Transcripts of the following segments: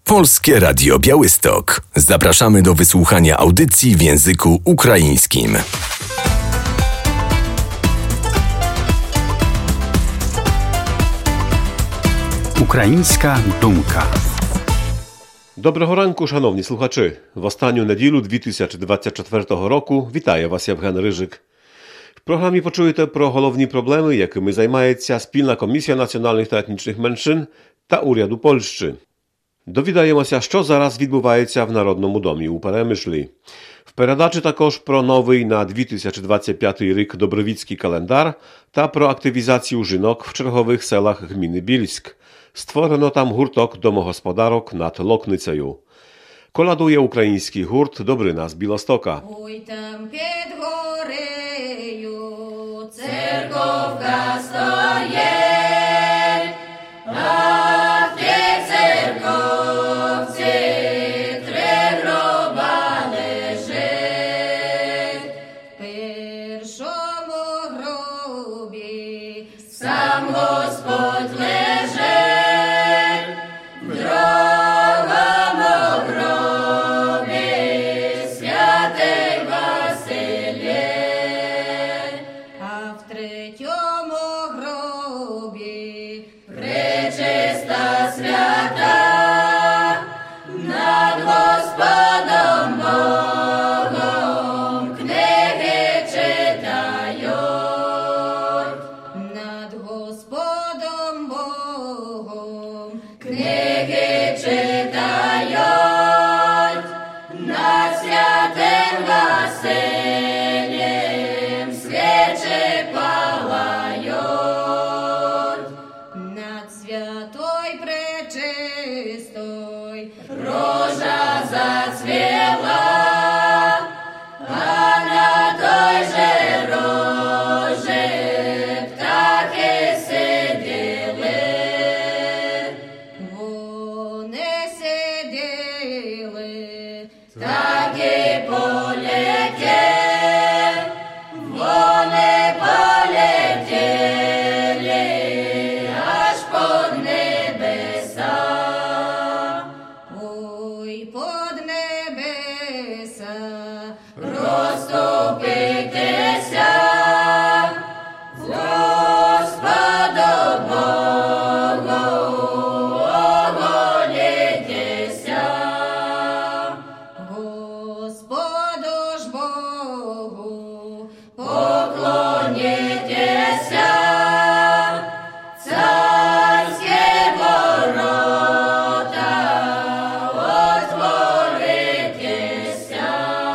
Polskie Radio Białystok. Zapraszamy do wysłuchania audycji w języku ukraińskim. Українська думка. Доброго ранку, шановні слухачі. В останню неділю 2024 року вітає вас Євген Рижик. В програмі почуєте про головні проблеми, якими займається Спільна комісія національних та етнічних меншин та уряду Польщі. Довідаємося, що зараз відбувається в Народному домі у Перемишлі. В передачі також про новий на 2025 рік Добровіцький календар та про активізацію жінок в чергових селах гміни Більськ. Stworzono tam hurtok domogосподарок nad Loknyceю. Koladuje український гурт Добрина з Білостока. Ой, там під горею церковка стоїть, а в тій церковці три гроба лежить. В першому гробі сам Господь лежить, в другому гробі святий Василій, а в третьому гробі пречиста свята над Господом Богом книги читають, над Господом Богом книги читають, над святим Василієм свічі палають, над святой пречистой рожа зацвіла, а на той же рожі птахи сиділи. Вони сиділи, так і полетів, вони полетіли аж под небеса. Ой, под небеса розступитися, Господу Богу оголітися. Господу ж Богу поклонітеся, царські ворота отворитеся.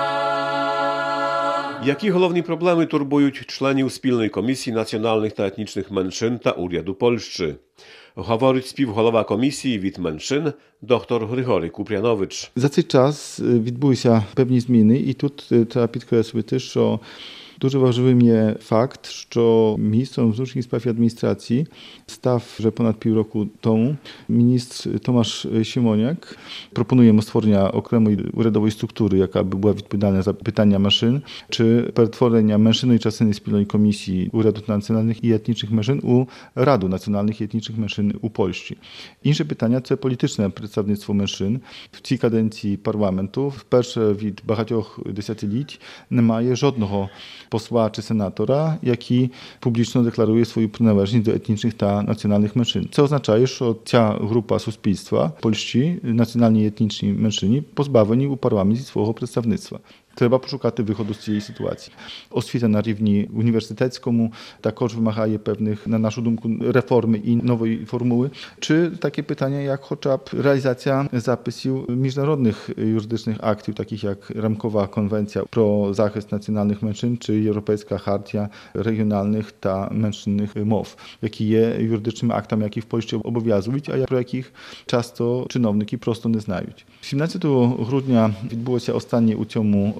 Які головні проблеми турбують членів Спільної комісії національних та етнічних меншин та уряду Польщі? Говорить співголова комісії від меншин доктор Григорій Купрянович. За цей час відбулися певні зміни, і тут треба підкреслити, що дуже важливим є факт, що міністром внутрішніх справ і адміністрації став вже понад півроку тому міністр Томаш Сімоняк. Пропонуємо створення окремої урядової структури, яка by była відповідальна за питання меншин, чи перетворення меншинної частини спільної комісії уряду національних і етнічних меншин у Раду національних і етнічних меншин у Польщі. Інше питання – це політичне представництво меншин. В цій каденції парламенту вперше від багатьох десятиліть немає жодного posła czy senatora, jaki publicznie deklaruje swoją przynależność do etnicznych ta nacjonalnych mężczyzn. Co oznacza, że ta grupa суспільства, polscy, nacjonalni i etniczni mężczyźni, pozbawieni u parlamentu swojego przedstawnictwa. Треба пошукати виходу з цієї ситуації. Освіта на рівні університетському також вимагає певних, на нашу думку, реформи і нової формули. Чи таке питання, як хоча б реалізація записів міжнародних юридичних актів, таких як Рамкова конвенція про захист національних меншин, чи Європейська хартія регіональних та меншинних мов, які є юридичними актами, які в Польщі обов'язують, а про яких часто чиновники просто не знають. 17 грудня відбулося останнє у цьому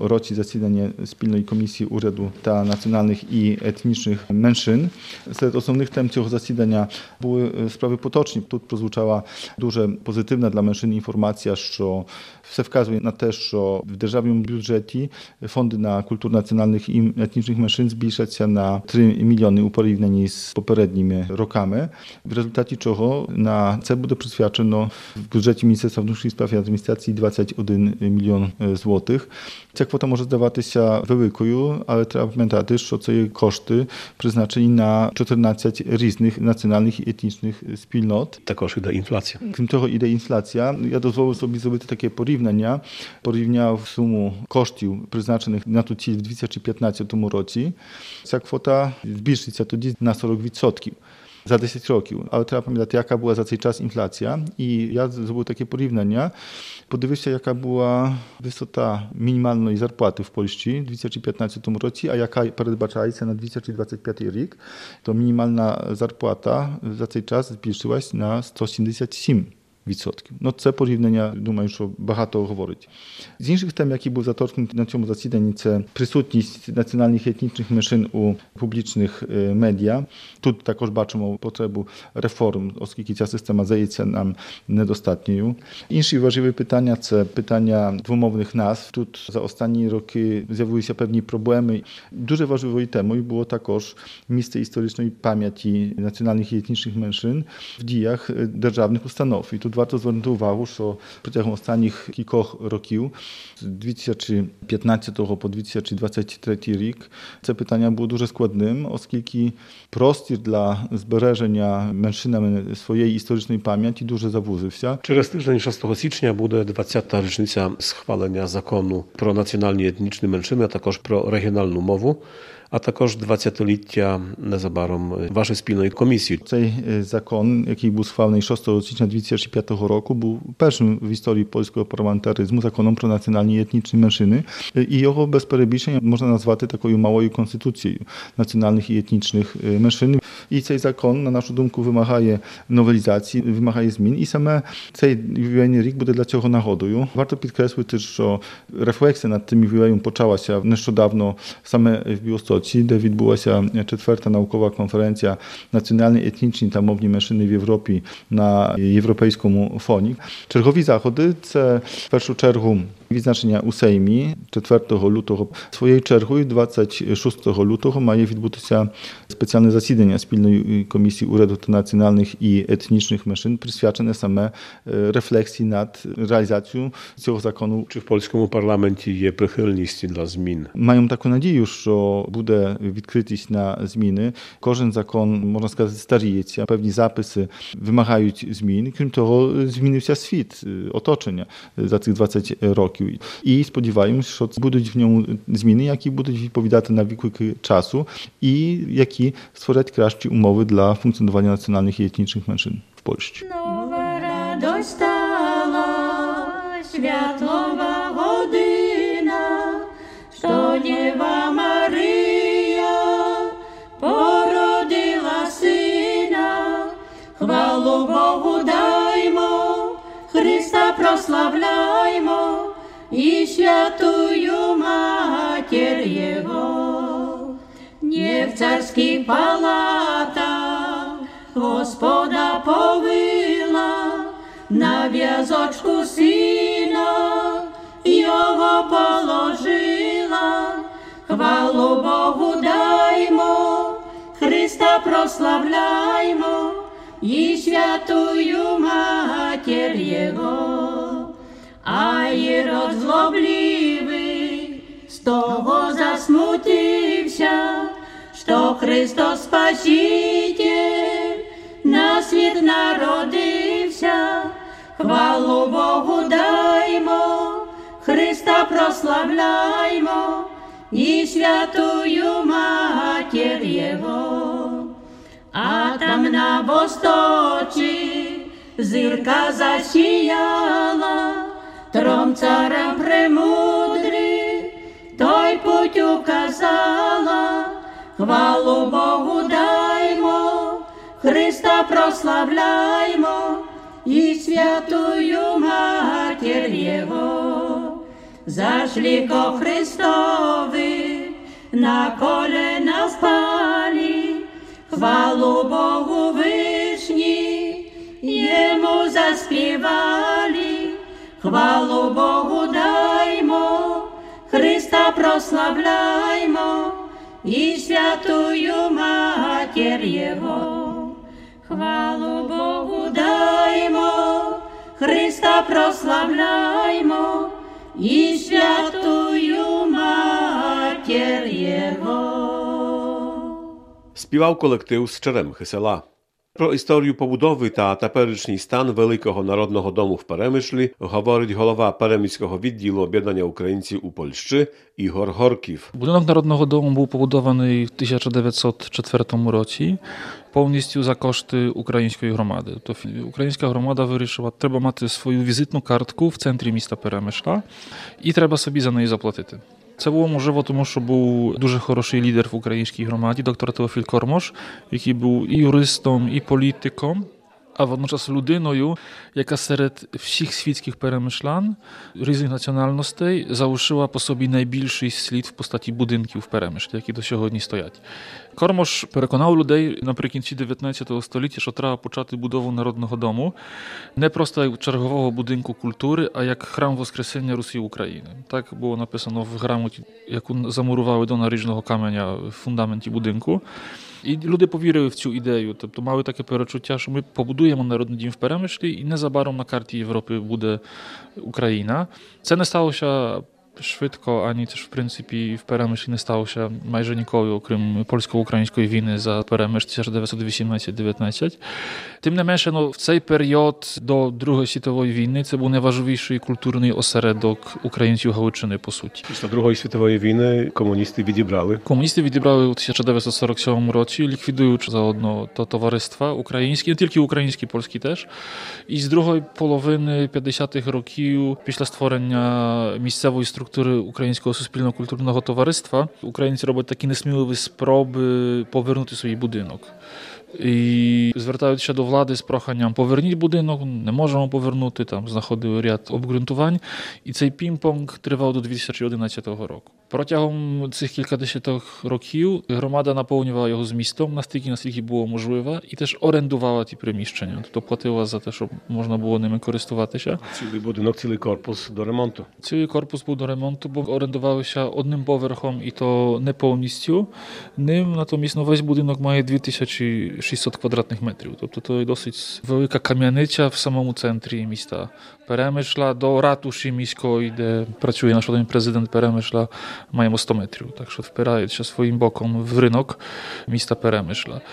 roці засідання спільної комісії уряду та національних і етнічних меншин. Серед основних тем цього засідання були справи поточні. Тут прозвучала дуже позитивна для меншин інформація, що все вказує на те, що в державному бюджеті фонди на культуру національних і етнічних меншин збільшаться на 3 мільйони у порівнянні з попередніми роками, в результаті чого на це буде присвячено в бюджеті Міністерства внутрішніх справ і адміністрації 21 мільйон злотих. Ця квота може здаватися великою, але треба пам'ятати, що це є кошти призначені на 14 різних національних і етнічних спільнот. Також іде інфляція. Крім того, іде інфляція. Я дозволив собі зробити таке порівняння. Порівняв суму коштів, призначених на ту ціль в 2015 році. Ця квота збільшиться тоді на 40%. За 10 років. Але треба пам'ятати, яка була за цей час інфляція. І я зробив таке порівняння. Подивився, яка була висота мінімальної зарплати в Польщі в 2015 році, а яка передбачається на 2025 рік. То мінімальна зарплата за цей час збільшилась на 177%. Це порівняння, думаю, що багато говорить. З інших тем, які були заторкнуті на цьому засіданні, це присутність національних і етнічних меншин у публічних медіа. Тут також бачимо потребу реформ, оскільки ця система здається нам недостатньою. Інші важливі питання – це питання двомовних назв. Тут за останні роки з'явилися певні проблеми. Дуже важливою темою було також місце історичної пам'яті національних і етнічних меншин в діях державних установ. І тут warto zвернути увагу, що протягом останніх кількох років, з 2015 по 2023 рік, це питання було дуже складним, оскільки простір для збереження меншинами своєї історичної пам'яті дуже завузився. Через тиждень 6 січня буде 20-та річниця схвалення закону про національні і етнічні меншини, а також про регіональну мову. А також 20-ліття незабаром вашої спільної комісії. Цей закон, який був схвалений 6 січня 2005 року, був першим в історії польського парламентаризму законом про національні і етнічні меншини. І його без перебільшення можна назвати такою малою конституцією національних і етнічних меншин. І цей закон, на нашу думку, вимагає новелізації, вимагає змін. І саме цей ювілейний рік буде для цього нагодою. Варто підкреслити, що рефлексія над тим ювілеєм почалася нещодавно саме в Біłostoці, де відбулася 4-та наукова конференція «Національні, етнічні та мовні меншини в Європі» на європейському фоні. Чергові заходи – це в першу чергу відзначення у Сеймі 4 лютого. Своєю чергою 26 лютого має відбутися спеціальне засідання спільної комісії уряду та національних і етнічних меншин, присвячене саме рефлексії над реалізацією цього закону. Чи в польському парламенті є прихильність для змін? Маємо таку надію, що буде відкритість на зміни. Кожен закон, можна сказати, старіється. Певні записи вимагають змін. Крім того, змінився світ, оточення за цих 20 років. І сподіваємось, що будуть в ньому зміни, які будуть відповідати на виклики часу і які створять кращі умови для функціонування національних і етнічних меншин в Польщі. Нова радость стала, святлова година, що Дєва Марія породила сина. Хвалу Богу даймо, Христа прославляймо, и святую Матерь Его. Не в царских палатах Господа повила, на в'язочку сина Його положила. Хвалу Богу даймо, Христа прославляймо, и святую Матерь Его. А Ірод злобливий з того засмутився, що Христос Спаситель на світ народився. Хвалу Богу даймо, Христа прославляймо, і святую Матерь Його. А там на восточі зірка засіяла, тром царам премудрих той путь указала. Хвалу Богу даймо, Христа прославляймо, і святую Матерь Його. zaszli ko Chrystowy, na kolena spali, chwalu Bogu wyszni, Jemu zaśpiewali, chwalu Bogu dajmo, Chrysta proslawlajmo i świętuju Mater Jego. Chwalu Bogu dajmo, Chrysta proslawlajmo i świętuju Mater Jego. Співав колектив з Черемхи села. Про історію побудови та теперішній стан Великого народного дому в Перемишлі говорить голова Перемиського відділу об'єднання українців у Польщі Ігор Горків. Будинок Народного дому був побудований в 1904 році повністю за кошти української громади. Тобто українська громада вирішила, треба мати свою візитну картку в центрі міста Перемишля і треба собі за неї заплатити. Це було можливо, тому що був дуже хороший лідер в українській громаді, доктор Теофіль Кормош, який був і юристом, і політиком, а водночас людиною, яка серед всіх світських перемишлян різних національностей залишила по собі найбільший слід в постаті будинків в Перемишлі, які до сьогодні стоять. Кормош переконав людей наприкінці 19 століття, що треба почати будову Народного дому не просто як чергового будинку культури, а як храм Воскресення Русі України. Так було написано в грамоті, яку замурували до наріжного каменя в фундаменті будинку. І люди повірили в цю ідею, тобто мали таке перечуття, що ми побудуємо Народний дім в Перемишлі і незабаром на карті Європи буде Україна. Це не сталося швидко, ані теж, в принципі, в Перемишлі не сталося майже ніколи, окрім польсько-української війни за Перемиш 1918-19. Тим не менше, в цей період до Другої світової війни це був найважливіший культурний осередок українців Галичини, по суті. Після Другої світової війни комуністи відібрали. Комуністи відібрали у 1947 році, ліквідуючи заодно то товариства українські, не тільки українські, польські теж. І з другої половини 50-х років, після створення місцевої структури Українського суспільно-культурного товариства, українці роблять такі несміливі спроби повернути свій будинок. І звертаються до влади з проханням: поверніть будинок, не можемо повернути, там знаходили ряд обґрунтувань. І цей пінг-понг тривав до 2011 року. Протягом цих кількадесяток років громада наповнювала його змістом наскільки було можливо, і теж орендувала ті приміщення. Тобто платила за те, щоб можна було ними користуватися. Цілий будинок, цілий корпус до ремонту. Цілий корпус був до ремонту, бо орендувалися одним поверхом, і то не повністю. Ним, натомість, весь будинок має 2600 квадратних метрів. Тобто це досить велика кам'яниця в самому центрі міста Перемишля. До ратуші міської, де працює наш один президент Перемишля, маємо 100 метрів. Так що впираються своїм боком в ринок міста Перемишля.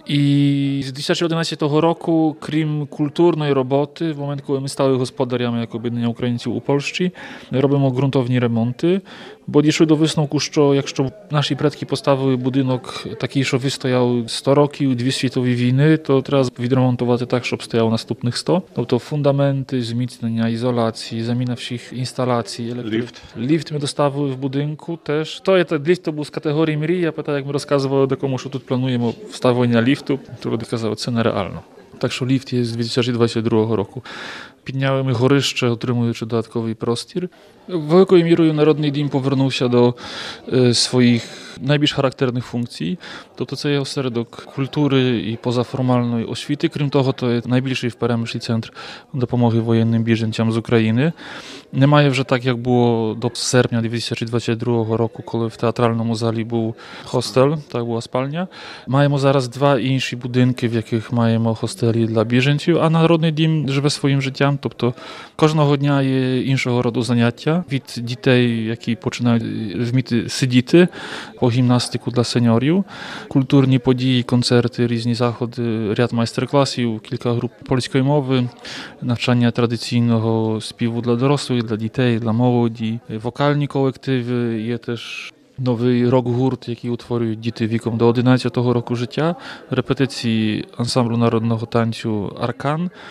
І з 2011 року, крім культурної роботи, в момент, коли ми стали господарями як об'єднання українців у Польщі, робимо ґрунтовні ремонти, бо дійшли до висновку, що якщо наші предки поставили будинок такий, що вистояв 100 років, 2 світові війни, то треба відремонтувати так, щоб стояв наступних 100. Тобто фундаменти, зміцнення, ізоляції, заміна всіх інсталяцій. Ліфт ми доставили в будинку теж. Ліфт був з категорії мрія, як ми розказували декому, що тут плануємо вставлення ліфту, то люди казали, це нереально. Так що ліфт є з 2022 року. Підняли ми горище, отримуючи додатковий простір. Великою мірою Народний дім повернувся до своїх найбільш характерних функцій. Тобто це є осередок культури і позаформальної освіти. Крім того, то є найбільший в Перемишлі центр допомоги воєнним біженцям з України. Немає вже так, як було до серпня 2022 року, коли в театральному залі був хостел, так була спальня. Маємо зараз 2 інші будинки, в яких маємо хостелі для біженців, а Народний дім живе своїм життям. Тобто кожного дня є іншого роду заняття від дітей, які починають вміти сидіти, по гімнастику для сеньорів, культурні події, концерти, різні заходи, ряд майстер-класів, кілька груп польської мови, навчання традиційного співу для дорослих, для дітей, для молоді, вокальні колективи, є теж новий рок-гурт, який утворюють діти віком до 11 року життя, репетиції ансамблю народного танцю «Аркан».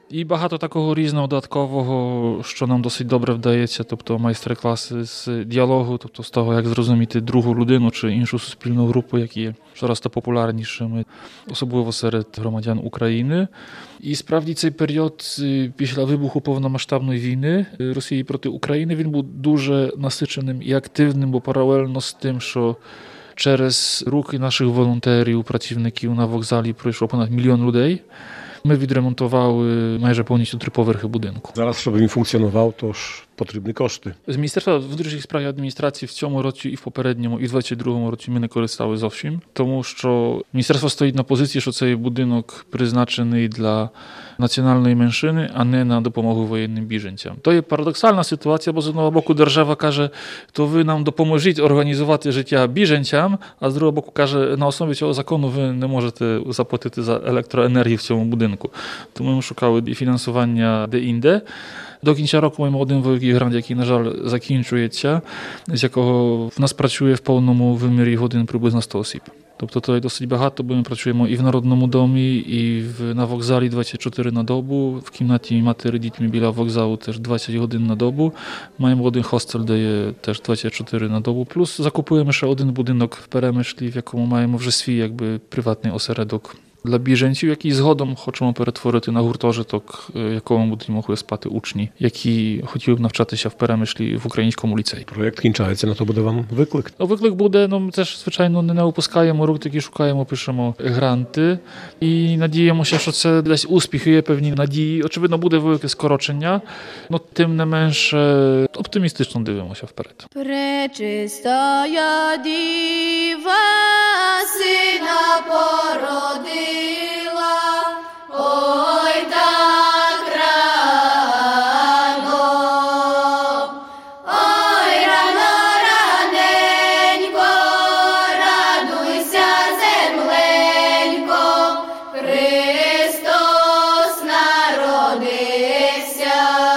І багато такого різного додаткового, що нам досить добре вдається, тобто майстер-класи з діалогу, тобто з того, як зрозуміти другу людину чи іншу суспільну групу, які є щораз популярнішими, особливо серед громадян України. І справді цей період після вибуху повномасштабної війни Росії проти України, він був дуже насиченим і активним, бо паралельно з тим, що через руки наших волонтерів, працівників на вокзалі пройшло понад 1 мільйон людей. Ми відремонтували майже повністю 3 поверхи будинку. Зараз, щоб він функціонував, то ж потрібні кошти. З Міністерства внутрішніх справ і адміністрації в цьому році і в попередньому, і в 2022 році ми не користали зовсім, тому що міністерство стоїть на позиції, що цей будинок призначений для національної меншини, а не на допомогу воєнним біженцям. То є парадоксальна ситуація, бо з одного боку держава каже, то ви нам допоможіть організувати життя біженцям, а з другого боку каже, на основі цього закону ви не можете заплатити за електроенергію в цьому будинку. Тому ми шукали і фінансування де-інде. До кінця року маємо один великий грант, який, на жаль, закінчується, з якого в нас працює в повному вимірі годин приблизно 100 осіб. Тобто це досить багато, бо ми працюємо і в Народному домі, і на вокзалі 24 на добу, в кімнаті матері дітьми біля вокзалу теж 20 годин на добу. Маємо один хостел, де є теж 24 на добу. Плюс закупуємо ще один будинок в Перемишлі, в якому маємо вже свій приватний осередок для біженців, який згодом хочемо перетворити на гуртожиток, в якому будуть могли спати учні, які хотіли б навчатися в Перемишлі в українському ліцеї. Проєкт кінчається, на то буде вам виклик? Виклик буде, ми теж, звичайно, не опускаємо рук, такі шукаємо, пишемо гранти і надіємося, що це десь успіхи, є певні надії. Очевидно, буде велике скорочення, але тим не менше оптимістично дивимося вперед. Пречистая Діва сина породила, ой, так рано, ой, рано, раненько, радуйся, земленько, Христос народився.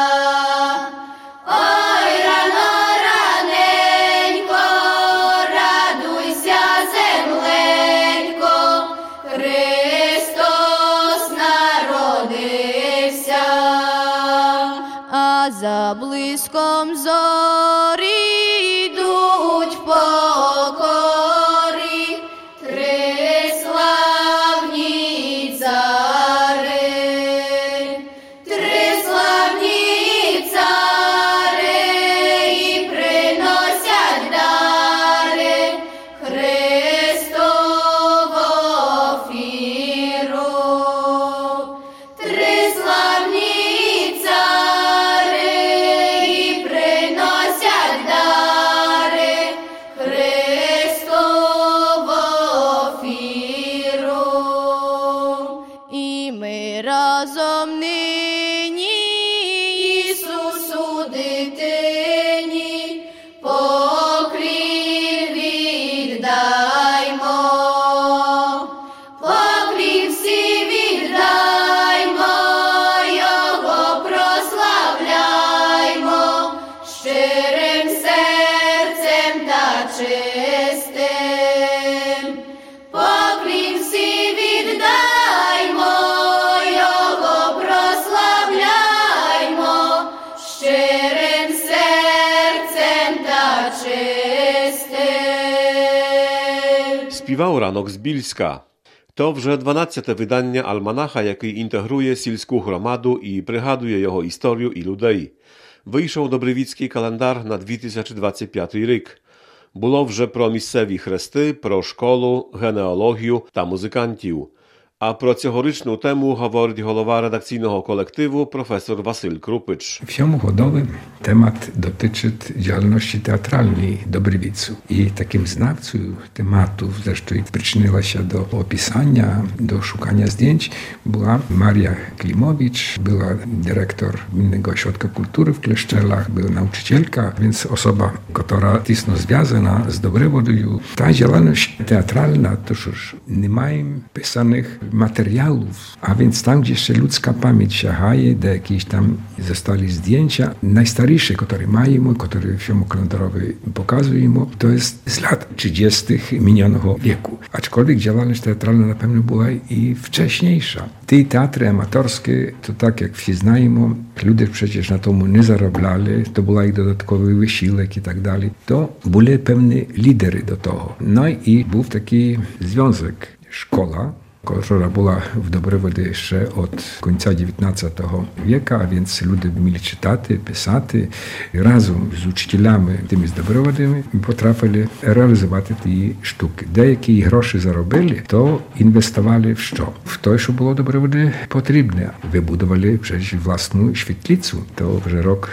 Ой, рано, раненько, радуйся, земленько, Христос народився. А за блиском зорі йдуть покорі 3 славні цари, 3 славні цари і приносять дари Христову офіру. 3 славні цари і приносять дари Христову офіру. І ми разом нині Ісусу дитині поклін віддаймо, поклін всі віддаймо, Його прославляймо щирим серцем та чистим. Поклін всі віддаймо, Його прославляймо щирим серцем та чистим. Співав ранок з Більська. То вже 12-те видання альманаха, який інтегрує сільську громаду і пригадує його історію і людей. Вийшов Добривіцький календар на 2025 рік. Було вже про місцеві хрести, про школу, генеалогію та музикантів. А про цьогорічну тему говорить голова редакційного колективу професор Василь Крупич. W Siomgodowy temat dotyczy działalności teatralnej Dobrywicu. I takim znawcą tematów, zresztą przyczyniła się do opisania, do szukania zdjęć, była Maria Klimowicz, była dyrektor Gminnego Ośrodka Kultury w Kleszczelach, była nauczycielka, więc osoba, która tisno związana z Dobrywodою. Ta działalność teatralna, to już nie mają pisanych materiałów, a więc tam, gdzie jeszcze ludzka pamięć sięgaje, do jakieś tam zostali zdjęcia. Najstarsze, które mają, które film kalendarowy pokazuje, to jest z lat 30. minionego wieku. Aczkolwiek działalność teatralna na pewno była i wcześniejsza. Te teatry amatorskie, to tak jak wszyscy znają, ludzie przecież na tomu nie zarabiali, to był ich dodatkowy wysiłek i tak dalej. To były pewne lidery do tego. No i był taki związek, szkoła, która była w Dobrowody jeszcze od końca XIX wieku, a więc ludzie mieli czytać, pisać. Razem z uczcielami tymi z Dobrowodami potrafili realizować te sztuki. Деякі гроші заробили, то інвестували в що? В те, що було Dobrowody потрібне. Вибудували przecież własną świetlicę. To вже rok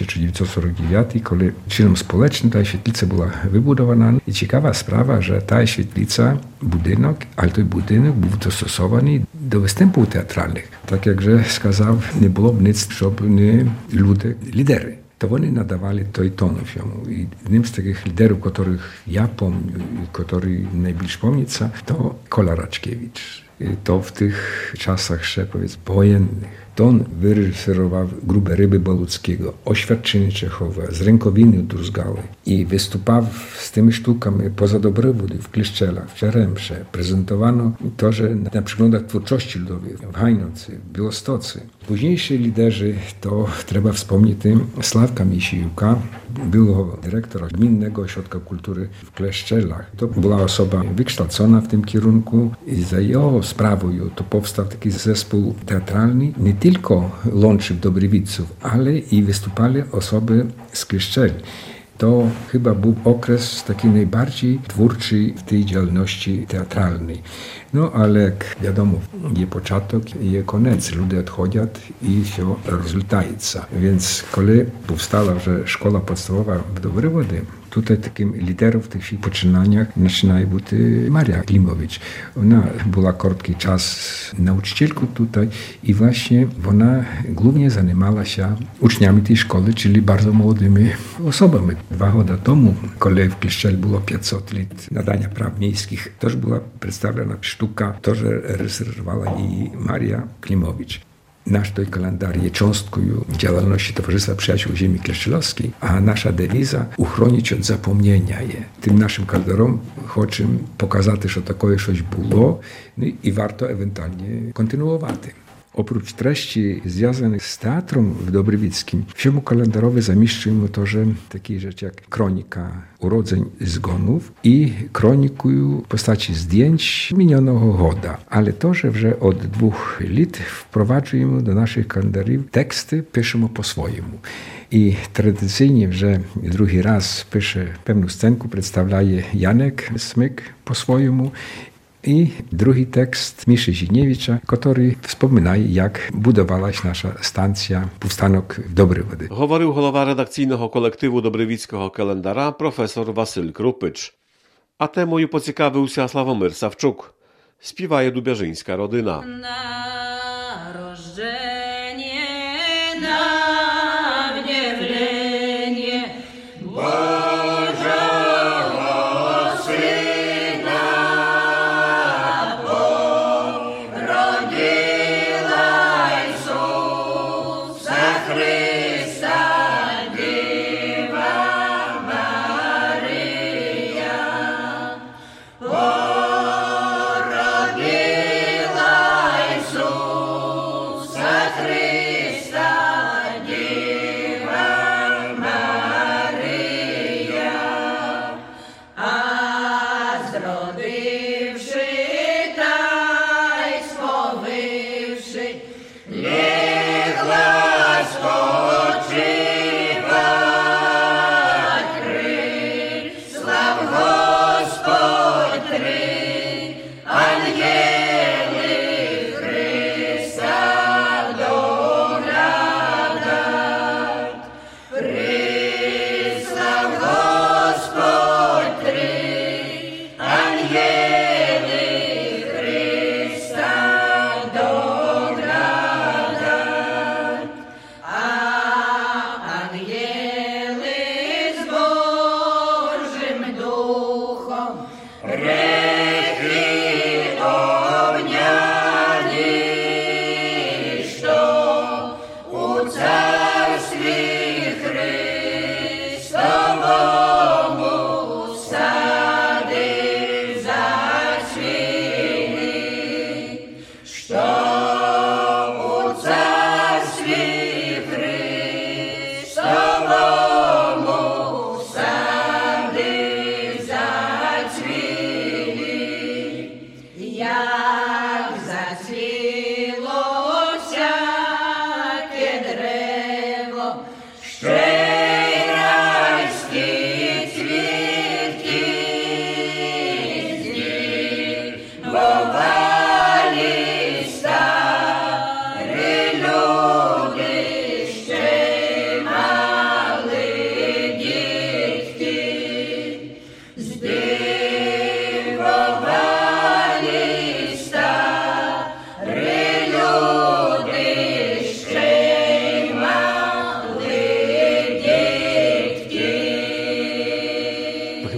1949, коли чином społecznym ta świetlica była wybudowana. I ciekawa sprawa, że ta świetlica, budynek, ale ten budynek był dostosowany do występów teatralnych. Tak jakże skazał, nie było nic, żeby nie ludzie, lidery. To oni nadawali to i tonu filmu. I jednym z takich liderów, których ja pomnę, który najbliżej pomnica, to Kola Raczkiewicz. I to w tych czasach jeszcze, powiedzmy, wojennych. To on wyreżyserował Grube ryby Baluckiego, Oświadczenie Czechowa, z Rękowiny Druzgałej i wystupał z tymi sztukami poza Dobrowody, w Kliszczelach, w Czeremsze. Prezentowano to, że na przyglądach twórczości ludowej w Hajnocy, w Białostocy. Późniejsi liderzy, to trzeba wspomnieć tym Sławka Misiłka, byłego dyrektora Gminnego Ośrodka Kultury w Kleszczelach. To była osoba wykształcona w tym kierunku i za jego sprawą to powstał taki zespół teatralny, nie tylko łączył Dobrywiców, ale i wystupali osoby z Kleszczeli. To chyba był okres taki najbardziej twórczy w tej działalności teatralnej. No ale jak wiadomo, je początek i je koniec. Ludzie odchodzą i się rozlitają. Więc kiedy powstała, że szkoła podstawowa w Dobrowody, tutaj takim liderem w tych poczynaniach zaczyna być Maria Klimowicz. Ona była krótki czas nauczycielką tutaj i właśnie ona głównie zajmowała się uczniami tej szkoły, czyli bardzo młodymi osobami. 2 lata temu, kiedy w Kliszczeli było 500 lat nadania praw miejskich, też była przedstawiona sztuka, też reżyserowała i Maria Klimowicz. Nasz той календар є cząstkою działalności Towarzystwa Przyjaciół Ziemi Kleszczylowskiej, a nasza dewiza uchronić od zapomnienia je. Tym naszym kalendarem chcemy pokazać, że takie coś było i warto ewentualnie kontynuować. Oprócz treści związanych z teatrem w Dobrywickim, w filmu kalendarowym zamieszczujemy także takie rzeczy jak kronika urodzeń i zgonów i kronikują w postaci zdjęć minionego goda. Ale to, że od 2 lat wprowadzimy do naszych kalendarów teksty, piszemy po swojemu. I tradycyjnie, że drugi raz pisze pewną scenkę, przedstawia Janek Smyk po swojemu. I drugi tekst Miszy Ziniewicza, który wspomina, jak budowała się nasza stacja, powstanek w Dobrowody. Говорив голова редакційного колективу Добривицького календара професор Василь Крупич. А темою поцікавився Славомир Савчук. Співає дубяжинська родина. Родила Ісус.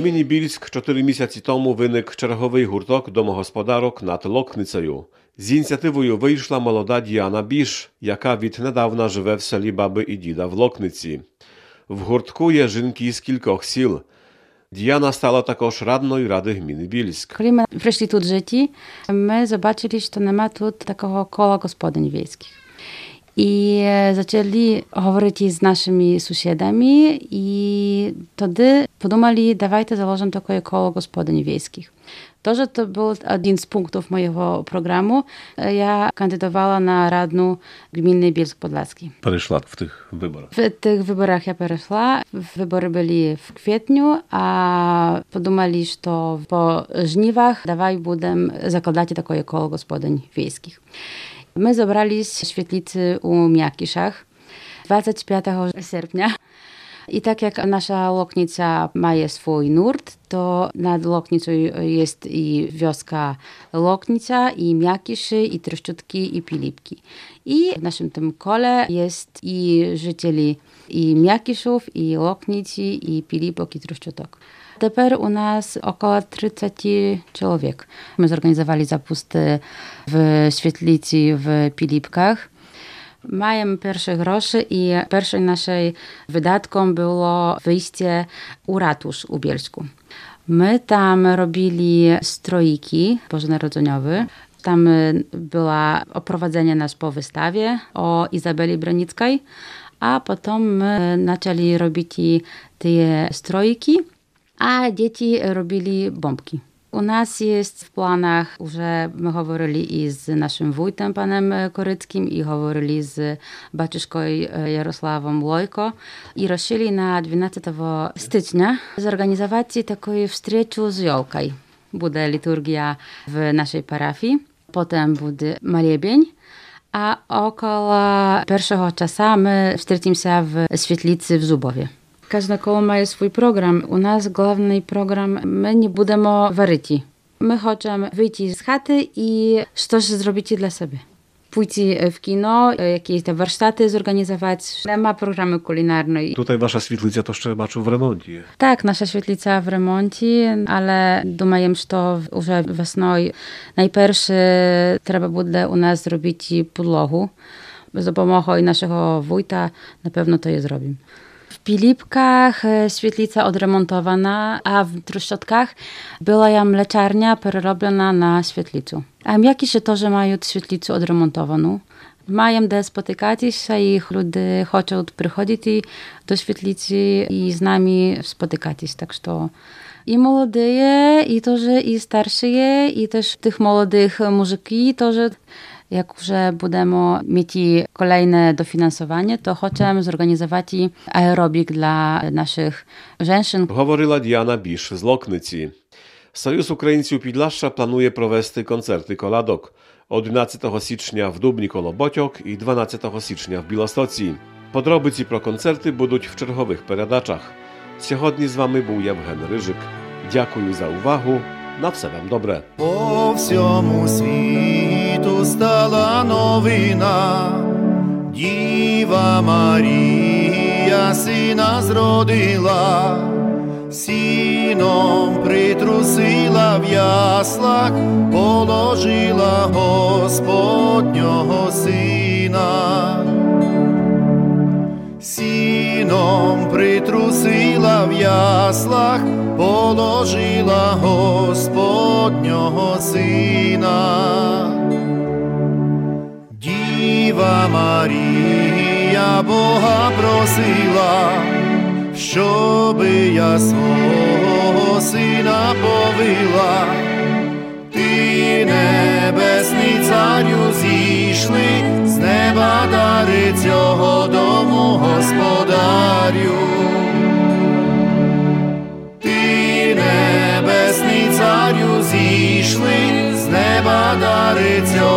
гміні Більськ 4 місяці тому виник черговий гурток домогосподарок над Локницею. З ініціативою вийшла молода Діана Біш, яка віднедавна живе в селі баби і діда в Локниці. В гуртку є жінки з кількох сіл. Діана стала також радною ради гміни Більськ. Коли ми прийшли тут жити, ми побачили, що немає тут такого кола господинь wiejskich. I zaczęli говорити z naszymi sąsiadami i wtedy podumali, dawajcie założę takie koło gospodyń wiejskich. To, że to był jeden z punktów mojego programu, ja kandydowała na radną gminy Bielsk-Podlaski. Перейшла в тих виборах. W tych wyborach ja перейшла. Wybory byli w kwietniu, a podumali, że po żniwach dawaj budem zakładać takie koło gospodyń wiejskich. My zebraliśmy świetlicy u Miakiszach 25 sierpnia. I tak jak nasza Loknica ma swój nurt, to nad Loknicą jest i wioska Loknica, i Miakiszy, i Troszczutki, i Pilipki. I w naszym tym kole jest i życieli i Miakiszów, i Loknicy, i Pilipok, i Troszczutok. Teraz u nas około 30 człowiek. My zorganizowali zapusty w świetlicy w Pilipkach. Mają pierwsze grosze i pierwszym naszym wydatką było wyjście u ratusz u Bielsku. My tam robili stroiki bożonarodzeniowe. Tam było oprowadzenie nas po wystawie o Izabeli Branickiej, a potem my zaczęli robić te strojki, a dzieci robili bombki. U nas jest w planach, że my mówili i z naszym wójtem, panem Koryckim, i mówili z baczyszką Jarosławą Lojko i ruszyli na 12 stycznia zorganizować taką wstrzeczu z jolką. Będzie liturgia w naszej parafii, potem będzie malebień, a około pierwszego czasu my wstrzecimy się w świetlicy w Zubowie. Każde koło ma swój program. U nas główny program, my nie będziemy waryć. My chcemy wyjść z chaty i coś zrobić dla siebie. Pójść w kino, jakieś te warsztaty zorganizować. Ma programy kulinarne. Tutaj wasza świetlica to jeszcze baczu w remoncie. Tak, nasza świetlica w remoncie, ale думаем, że już wiosną najpierw trzeba będzie u nas zrobić podłogę. Z pomocą naszego wójta na pewno to je zrobimy. W Pilipkach świetlica odremontowana, a w Troszczotkach była ja mleczarnia przerobiona na świetlicę. A jakieś to, że mają świetlicę odremontowaną. Mają gdzie spotykać się i ludzie chcą przychodzić do świetlicy i z nami spotykać. Tak że i młodые, i to, że i starsze, i też tych młodych muzyki, to, że jak już będziemy mieć kolejne dofinansowanie, to chcemy zorganizować aerobik dla naszych żeńszyn. Говорила Діана Біш з Локниці. Союз українців Підлашша планує провести концерти колядок 11 січня в Дубні коло Ботьок і 12 січня в Білостоці. Подробиці про концерти будуть в чергових передачах. Сьогодні з вами був Євген Рижик. Дякую за увагу. На все вам добре. По всьому світу стала новина, Діва Марія сина зродила, сіном притрусила в яслах, положила Господнього сина. Сіном притрусила в яслах, положила Господнього сина. Діва Марія Бога просила, щоби я свого сина повила. Ти, небесний царю, зійшли з неба дари цього дому, господарю. Ти, небесний царю, зійшли з неба дари цього